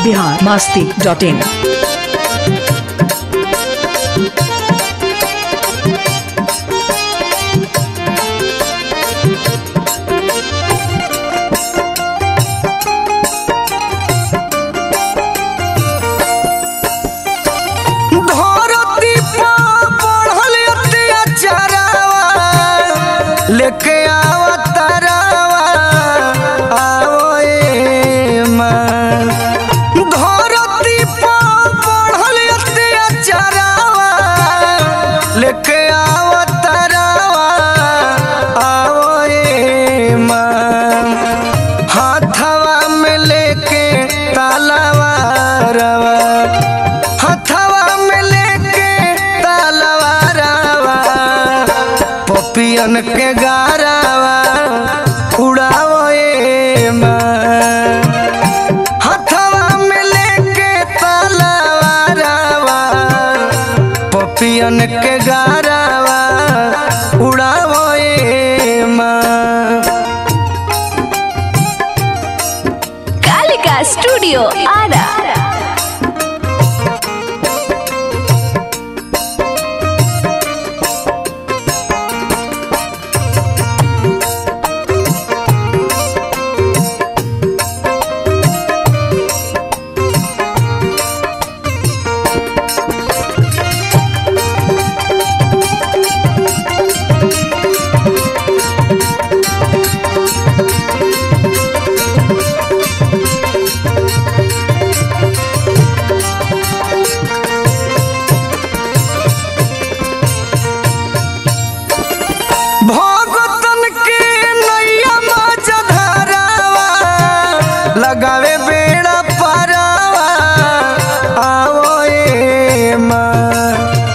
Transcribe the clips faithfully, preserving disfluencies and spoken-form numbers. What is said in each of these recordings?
Bihar Masti dot in. लेके आवा तारावा आओ ए माँ धरती पर बढ़ल अत्याचारवा लेके आवा तारावा आओ ए माँ हाथवा में लेके तलवारवा हाथवा में लेके तलवारवा पपियन के गारावा उड़ावो ए माँ हाथवा में लेके तलवारवा पपियन के गारावा उड़ावो ए माँ। कालिका स्टूडियो आरा। भगतन के नैया माछ धरावा लगावे बेड़ा पारावा आओ ए माँ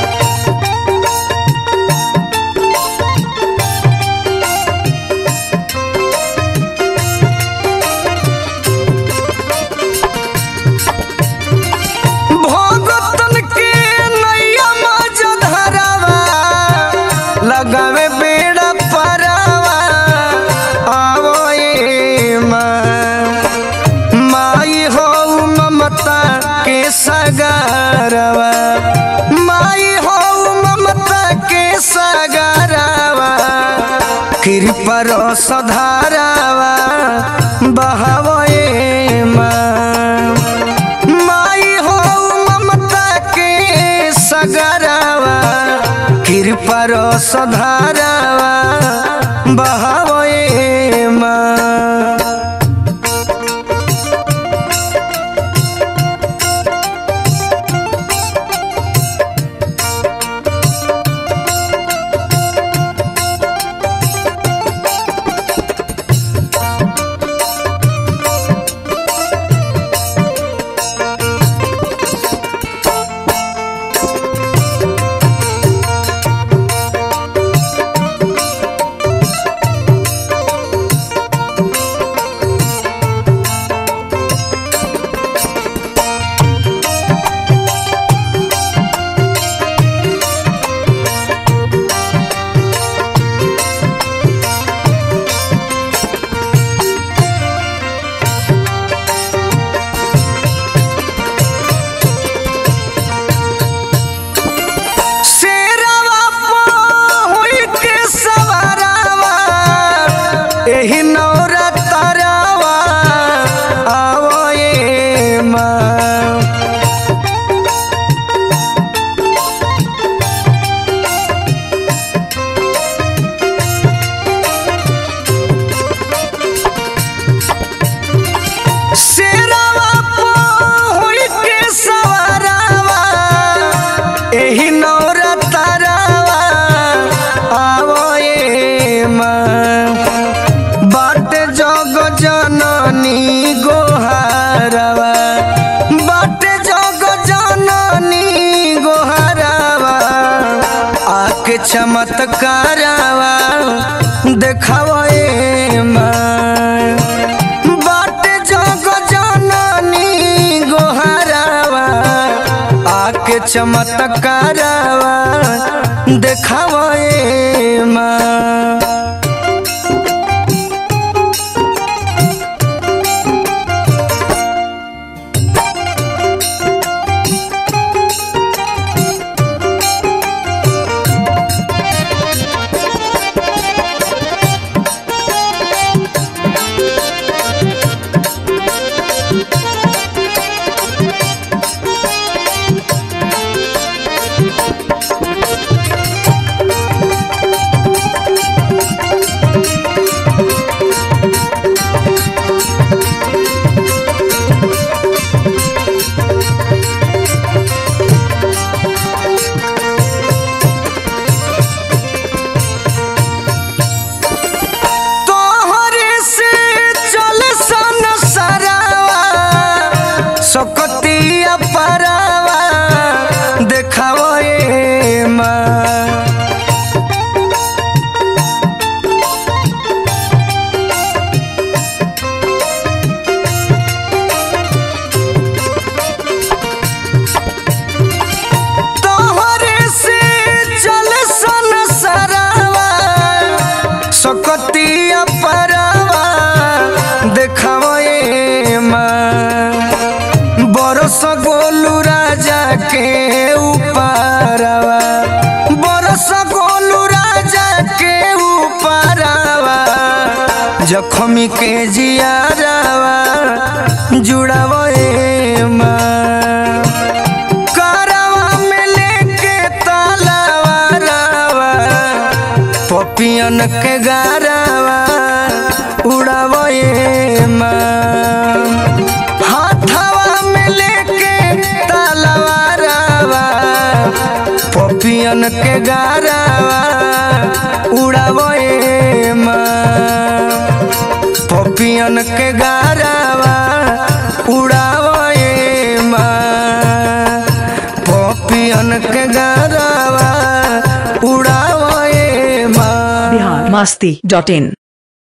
भगतन के नैया माछ धरावा लगावे बेड़ा पारावा आओ ए माँ माई हो ममता के सगारवा माई हो ममता के सगारवा कृपा रस धारावा बहावो ए माँ माई हो ममता के सगारवा कृपा रस धारावा बहावो ए माँ। एही नौरा तारावा आओ ए माँ शेरावा होई के सवारावा एही नौरा तारावा आओ ए माँ बाटे जग जननी गोहारवा बाटे जग जननी गोहारवा आके चमत्कारवा देखावा ए माँ बाटे जग जननी गोहारवा आके चमत्कारवा देखावा ए माँ। जखमी के जियारावा जुड़ावो ए माँ करावा में लेके तालावा रावा पपियन के गारावा उड़ावो ए माँ हाथावा में लेके तालावा रावा पपियन के गारावा उड़ावो ए माँ पपियन के गारावा उड़ावो ए माँ पपियन के गारावा उड़ावो ए माँ बिहार मस्ती डॉट इन।